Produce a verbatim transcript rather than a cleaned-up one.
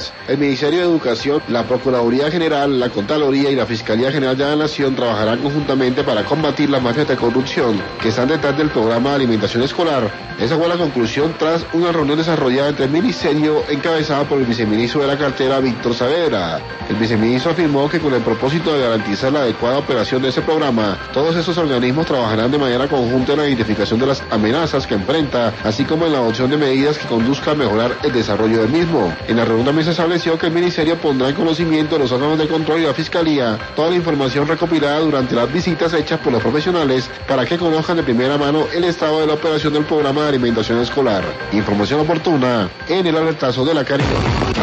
El Ministerio de Educación, la Procuraduría General, la Contraloría y la Fiscalía General de la Nación trabajarán conjuntamente para combatir las mafias de corrupción que están detrás del programa de alimentación escolar. Esa fue la conclusión tras una reunión desarrollada entre el Ministerio encabezada por el viceministro de la cartera, Víctor Saavedra. El viceministro afirmó que con el propósito de garantizar la adecuada operación de ese programa, todos esos organismos trabajarán de manera conjunta en la identificación de las amenazas que enfrenta, así como en la adopción de medidas que conduzcan a mejorar el desarrollo del mismo. En la reunión también se estableció que el Ministerio pondrá en conocimiento de los órganos de control y la Fiscalía toda la información recopilada durante las visitas hechas por los profesionales para que conozcan de primera mano el estado de la operación del programa de alimentación escolar. Información oportuna en el alertazo de la Caribe.